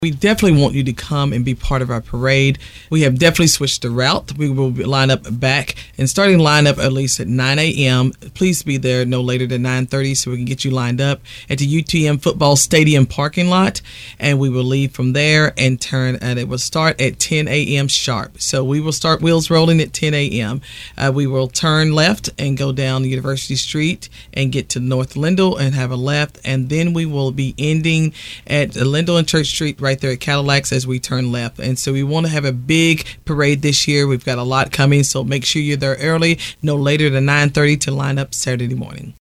We definitely want you to come and be part of our parade. We have definitely switched the route. We will line up back and starting line up at least at 9 a.m. Please be there no later than 9:30 so we can get you lined up at the UTM football stadium parking lot. And we will leave from there and it will start at 10 a.m. sharp. So we will start wheels rolling at 10 a.m. We will turn left and go down University Street and get to North Lindell and have a left. And then we will be ending at Lindell and Church Street right there at Cadillacs as we turn left. And so we want to have a big parade this year. We've got a lot coming, so make sure you're there early, no later than 9:30 to line up Saturday morning.